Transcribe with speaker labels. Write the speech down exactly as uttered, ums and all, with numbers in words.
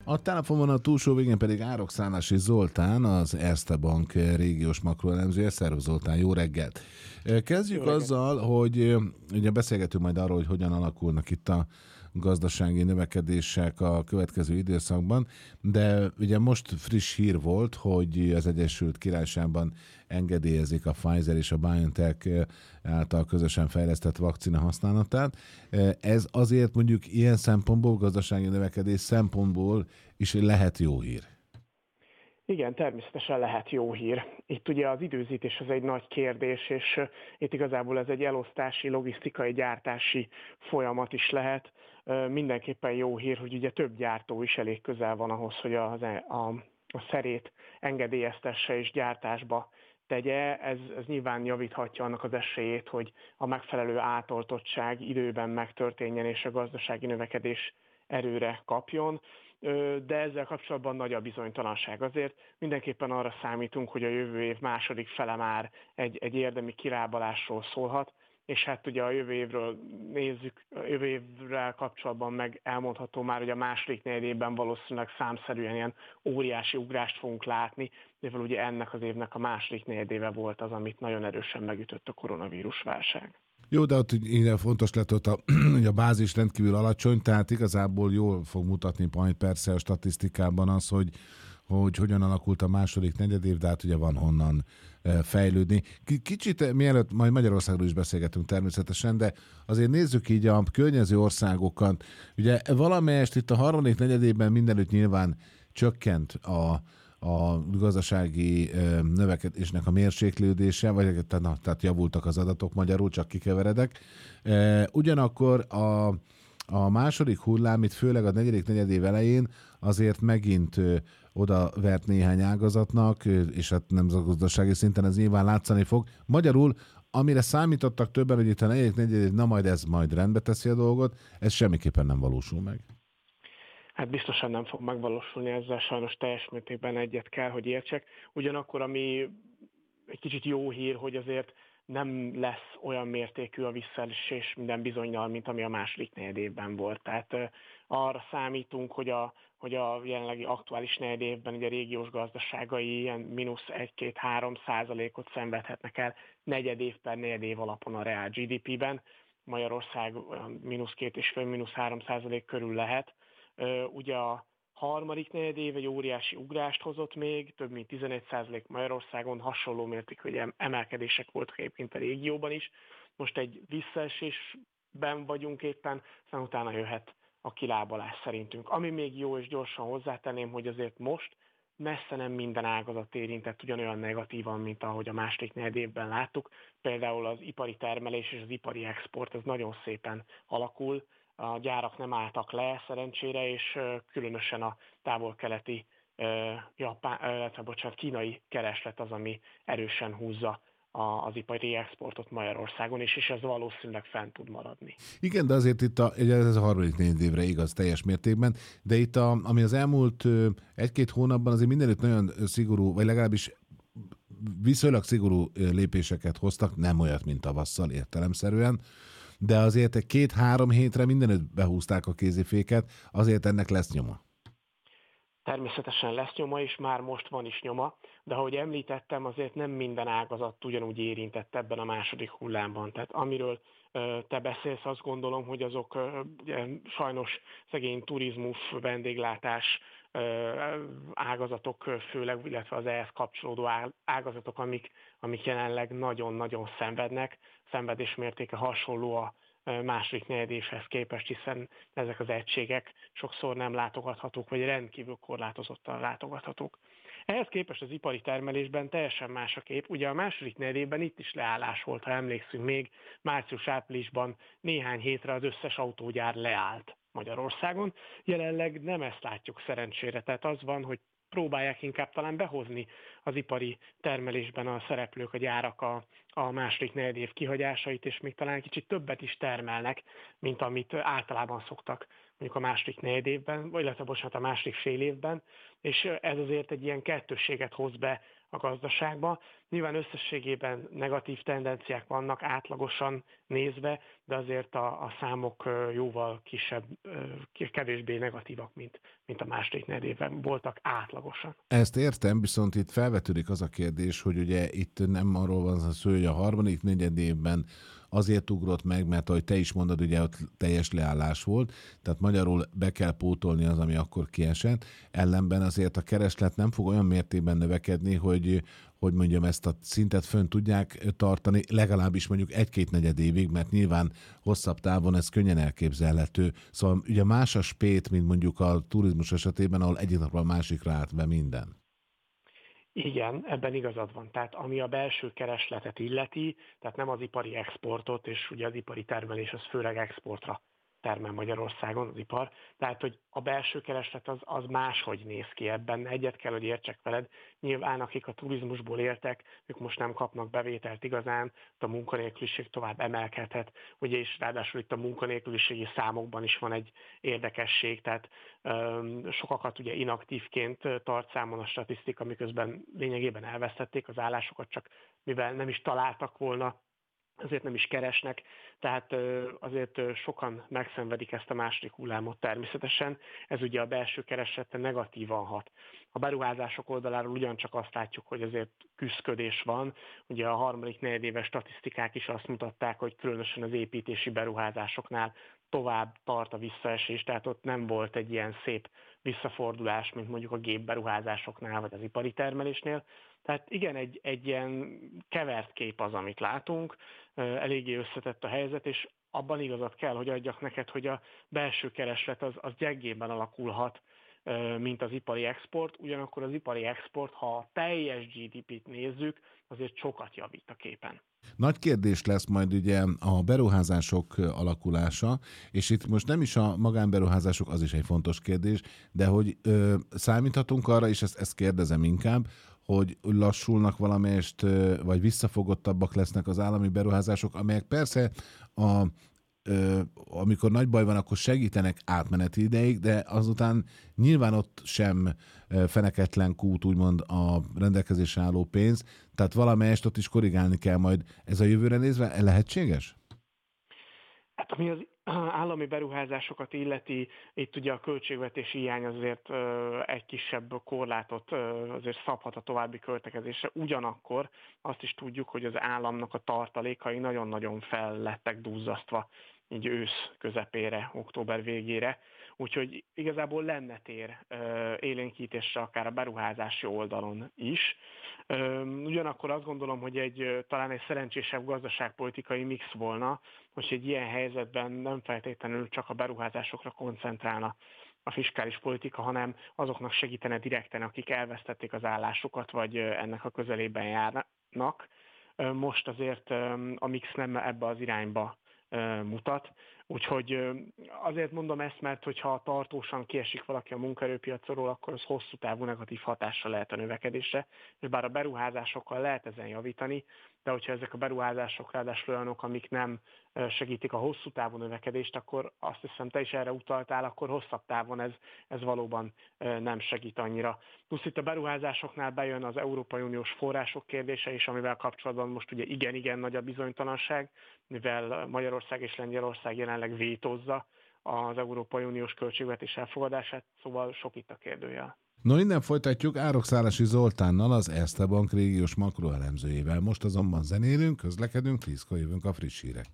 Speaker 1: A telefonon a túlsó végén pedig Árok-Szánási Zoltán, az Erste Bank régiós makroelemzője. Szervusz Zoltán, jó reggelt!
Speaker 2: Jó
Speaker 1: Kezdjük
Speaker 2: reggelt!
Speaker 1: azzal, hogy ugye beszélgetünk majd arról, hogy hogyan alakulnak itt a gazdasági növekedések a következő időszakban, de ugye most friss hír volt, hogy az Egyesült Királyságban engedélyezik a Pfizer és a BioNTech által közösen fejlesztett vakcina használatát. Ez azért mondjuk ilyen szempontból, gazdasági növekedés szempontból is lehet jó hír.
Speaker 2: Igen, természetesen lehet jó hír. Itt ugye az időzítés az egy nagy kérdés, és itt igazából ez egy elosztási, logisztikai, gyártási folyamat is lehet. Mindenképpen jó hír, hogy ugye több gyártó is elég közel van ahhoz, hogy a, a, a szerét engedélyeztesse és gyártásba tegye. Ez, ez nyilván javíthatja annak az esélyét, hogy a megfelelő átoltottság időben megtörténjen, és a gazdasági növekedés erőre kapjon, de ezzel kapcsolatban nagy a bizonytalanság. Azért mindenképpen arra számítunk, hogy a jövő év második fele már egy, egy érdemi kilábalásról szólhat, és hát ugye a jövő évről nézzük, a jövő évvel kapcsolatban meg elmondható már, hogy a második negyedében valószínűleg számszerűen ilyen óriási ugrást fogunk látni, mivel ugye ennek az évnek a második negyedéve volt az, amit nagyon erősen megütött a koronavírus válság.
Speaker 1: Jó, de ott ugye fontos lett ott a, a bázis rendkívül alacsony, tehát igazából jól fog mutatni majd persze a statisztikában az, hogy, hogy hogyan alakult a második negyedév, de hát ugye van honnan fejlődni. Kicsit mielőtt majd Magyarországról is beszélgetünk természetesen, de azért nézzük így a környező országokat. Ugye valamelyest itt a harmadik negyedében mindenütt nyilván csökkent a a gazdasági növekedésnek a mérséklődése, vagy na, tehát javultak az adatok, magyarul csak kikeveredek. Ugyanakkor a, a második hullám, itt főleg a negyedik negyedév elején azért megint oda vert néhány ágazatnak, és hát nemzetgazdasági szinten ez nyilván látszani fog. Magyarul, amire számítottak többen, hogy itt a negyedik negyedév, na majd ez majd rendbe teszi a dolgot, ez semmiképpen nem valósul meg.
Speaker 2: Hát biztosan nem fog megvalósulni, ezzel sajnos teljes mértékben egyet kell, hogy értsek. Ugyanakkor, ami egy kicsit jó hír, hogy azért nem lesz olyan mértékű a visszaesés minden bizonnyal, mint ami a második negyedévben volt. Tehát uh, arra számítunk, hogy a, hogy a jelenlegi aktuális negyedévben ugye a régiós gazdaságai ilyen mínusz egy-két-három százalékot szenvedhetnek el negyedév per negyedév alapon a reál gé dé pében. Magyarország mínusz két és fél, mínusz három százalék körül lehet. Ugye a harmadik negyedév egy óriási ugrást hozott még, több mint tizenegy százalék Magyarországon, hasonló mértékű emelkedések voltak egyébként a régióban is. Most egy visszaesésben vagyunk éppen, aztán utána jöhet a kilábalás szerintünk. Ami még jó, és gyorsan hozzátenném, hogy azért most messze nem minden ágazat érintett ugyanolyan negatívan, mint ahogy a második negyedévben láttuk. Például az ipari termelés és az ipari export, ez nagyon szépen alakul. A gyárak nem álltak le szerencsére, és különösen a távol-keleti, japán, illetve bocsánat, kínai kereslet az, ami erősen húzza az ipari exportot Magyarországon is, és ez valószínűleg fent tud maradni.
Speaker 1: Igen, de azért itt a, ez a harmadik negyedévre igaz teljes mértékben, de itt a, ami az elmúlt egy-két hónapban azért mindenütt nagyon szigorú, vagy legalábbis viszonylag szigorú lépéseket hoztak, nem olyat, mint tavasszal értelemszerűen, de azért egy két-három hétre mindenütt behúzták a kéziféket, azért ennek lesz nyoma.
Speaker 2: Természetesen lesz nyoma, és már most van is nyoma, de ahogy említettem, azért nem minden ágazat ugyanúgy érintett ebben a második hullámban. Tehát amiről te beszélsz, azt gondolom, hogy azok ugye, sajnos szegény turizmus, vendéglátás ágazatok főleg, illetve az ehhez kapcsolódó ágazatok, amik, amik jelenleg nagyon-nagyon szenvednek. Szenvedés mértéke hasonló a második negyedévhez képest, hiszen ezek az egységek sokszor nem látogathatók, vagy rendkívül korlátozottan látogathatók. Ehhez képest az ipari termelésben teljesen más a kép. Ugye a második negyedévben itt is leállás volt, ha emlékszünk még, március-áprilisban néhány hétre az összes autógyár leállt Magyarországon. Jelenleg nem ezt látjuk szerencsére, tehát az van, hogy próbálják inkább talán behozni az ipari termelésben a szereplők, a gyárak a, a második negyedév kihagyásait, és még talán kicsit többet is termelnek, mint amit általában szoktak mondjuk a második negyedévben, vagy illetve bocsánat, a második fél évben, és ez azért egy ilyen kettősséget hoz be a gazdaságba. Nyilván összességében negatív tendenciák vannak átlagosan nézve, de azért a, a számok jóval kisebb, kevésbé negatívak, mint, mint a második negyedévben voltak átlagosan.
Speaker 1: Ezt értem, viszont itt felvetődik az a kérdés, hogy ugye itt nem arról van szó, hogy a harmadik negyedévben azért ugrott meg, mert ahogy te is mondod, ugye ott teljes leállás volt, tehát magyarul be kell pótolni az, ami akkor kiesett, ellenben azért a kereslet nem fog olyan mértékben növekedni, hogy, hogy mondjam, ezt a szintet fönn tudják tartani, legalábbis mondjuk egy-két negyed évig, mert nyilván hosszabb távon ez könnyen elképzelhető. Szóval ugye más a spét, mint mondjuk a turizmus esetében, ahol egyik napról a másikra állt be minden.
Speaker 2: Igen, ebben igazad van. Tehát ami a belső keresletet illeti, tehát nem az ipari exportot, és ugye az ipari termelés az főleg exportra termel Magyarországon az ipar. Tehát, hogy a belső kereslet az, az máshogy néz ki ebben. Egyet kell, hogy értsek veled. Nyilván, akik a turizmusból éltek, ők most nem kapnak bevételt igazán, a munkanélküliség tovább emelkedhet. Ugye, és ráadásul itt a munkanélküliségi számokban is van egy érdekesség, tehát um, sokakat ugye inaktívként tart számon a statisztika, miközben lényegében elvesztették az állásokat, csak mivel nem is találtak volna, azért nem is keresnek, tehát azért sokan megszenvedik ezt a második hullámot természetesen. Ez ugye a belső keresletre negatívan hat. A beruházások oldaláról ugyancsak azt látjuk, hogy azért küszködés van. Ugye a harmadik negyedéves statisztikák is azt mutatták, hogy különösen az építési beruházásoknál tovább tart a visszaesés, tehát ott nem volt egy ilyen szép visszafordulás, mint mondjuk a gépberuházásoknál, vagy az ipari termelésnél. Tehát igen, egy, egy ilyen kevert kép az, amit látunk, eléggé összetett a helyzet, és abban igazat kell, hogy adjak neked, hogy a belső kereslet az, az gyengébben alakulhat, mint az ipari export, ugyanakkor az ipari export, ha a teljes gé dé pét nézzük, azért sokat javít a képen.
Speaker 1: Nagy kérdés lesz majd ugye a beruházások alakulása, és itt most nem is a magánberuházások, az is egy fontos kérdés, de hogy ö, számíthatunk arra, és ezt, ezt kérdezem inkább, hogy lassulnak valamelyest, vagy visszafogottabbak lesznek az állami beruházások, amelyek persze a amikor nagy baj van, akkor segítenek átmeneti ideig, de azután nyilván ott sem feneketlen kút, úgymond a rendelkezésre álló pénz, tehát valamelyest ott is korrigálni kell majd. Ez a jövőre nézve lehetséges?
Speaker 2: Hát ami az állami beruházásokat illeti, itt ugye a költségvetési hiány azért egy kisebb korlátot azért szabhat a további költekezésre. Ugyanakkor azt is tudjuk, hogy az államnak a tartalékai nagyon-nagyon fel lettek duzzasztva így ősz közepére, október végére. Úgyhogy igazából lenne tér élénkítésre akár a beruházási oldalon is. Ugyanakkor azt gondolom, hogy egy talán egy szerencsésebb gazdaságpolitikai mix volna, hogy egy ilyen helyzetben nem feltétlenül csak a beruházásokra koncentrálna a fiskális politika, hanem azoknak segítene direkten, akik elvesztették az állásukat, vagy ennek a közelében járnak. Most azért a mix nem ebbe az irányba mutat. Úgyhogy azért mondom ezt, mert hogyha tartósan kiesik valaki a munkaerőpiacról, akkor az hosszú távú negatív hatással lehet a növekedésre, és bár a beruházásokkal lehet ezen javítani, de hogyha ezek a beruházások ráadásul olyanok, amik nem segítik a hosszú távú növekedést, akkor azt hiszem, te is erre utaltál, akkor hosszabb távon ez, ez valóban nem segít annyira. Plusz itt a beruházásoknál bejön az Európai Uniós források kérdése is, amivel kapcsolatban most ugye igen-igen nagy a bizonytalanság, mivel Magyarország és Lengyelország jelenleg vétózza az Európai Uniós költségvetés elfogadását, szóval sok itt a kérdőjel.
Speaker 1: No, innen folytatjuk Árokszálási Zoltánnal, az Erste Bank régiós makroelemzőjével. Most azonban zenélünk, közlekedünk, tízkor jövünk a friss hírekkel.